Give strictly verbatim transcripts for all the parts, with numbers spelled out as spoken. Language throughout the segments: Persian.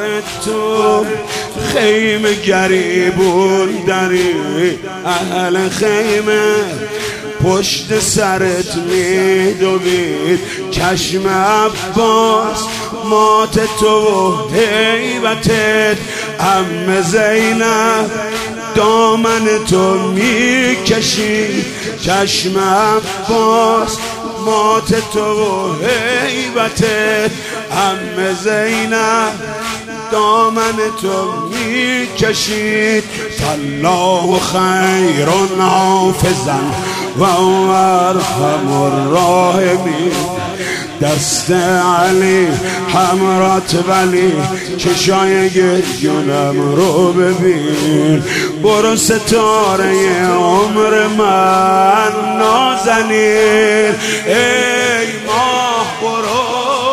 سر تو خیمه گریبون داری، اهل خیمه پشت سرت میدوید. چشم عباس مات تو و هیبتت، عم زینب دامن تو میکشید. چشم عباس مات تو و هیبتت، عم زینب دامن تو میکشید. فالله خیر حافظا و ارحم الراحمین. دست علی حمرات ولی چشای گریونم رو ببین. برو ستاره عمر من نازنین، ای ماه برو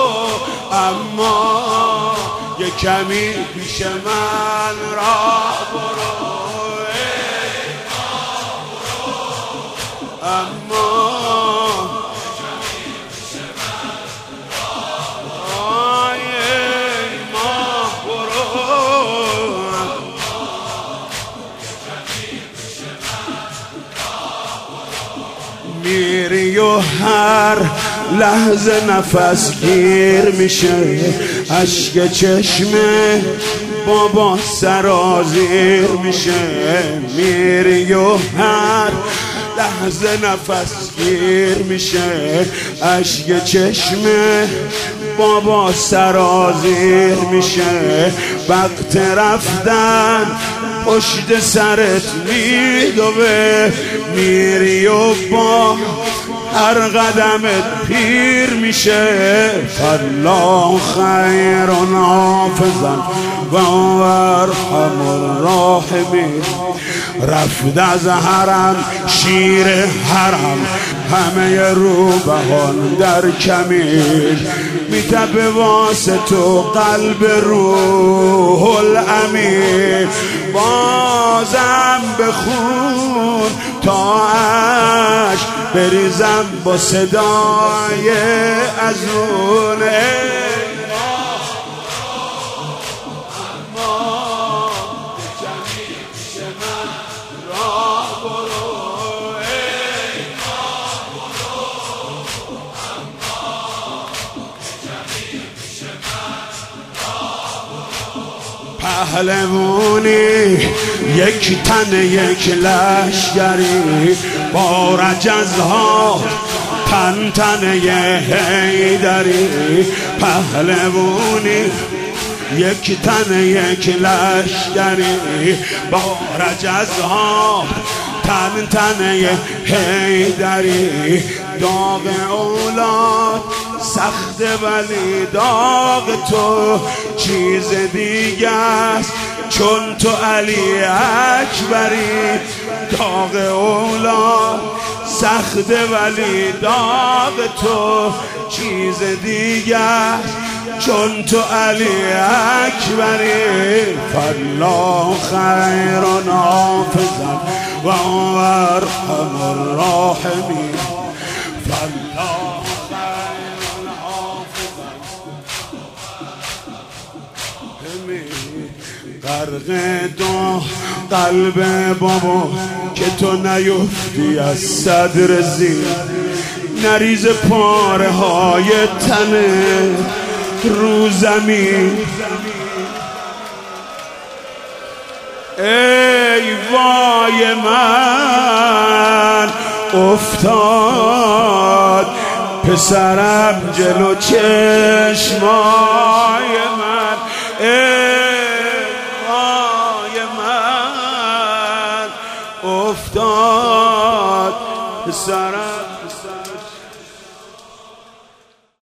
اما یه کمی پیش من راه برو. ای ماه برو اما میری و هر لحظه نفس گیر میشه، اشک چشمه بابا سرازیر میشه. میری و هر لحظه نفس گیر میشه، اشک چشمه بابا سرازیر میشه. وقت رفتن پشت سرت میدوه، میری و با هر قدمت پیر میشه. فالله خیر حافظا و ارحم الراحمین. رفت از حرم شیر حرم، همه روبهان در کمین. میتبه واسه تو قلب روح الامین. بازم بخون تا عشق بریزم با صدای ازون. پهلوانی یک تن یک لشگری، با رجزها تن تن یه هیدری. پهلوانی یک تن یک لشگری، با رجزها تن تن یه هیدری. داغ اولاد سخت ولی داغ تو چیز دیگه است، چون تو علی اکبری. داغ اولاد سخت ولی داغ تو چیز دیگه است، چون تو علی اکبری. فالله خیر حافظا و ارحم الراحمین. فالله خیر حافظا. غرق دو قلب بابا که تو نیفتی از صدر زیر، نریز پاره های تنه رو زمین. ای وای من افتاد پسرم جلو چشمای من. ای وای من افتاد پسرم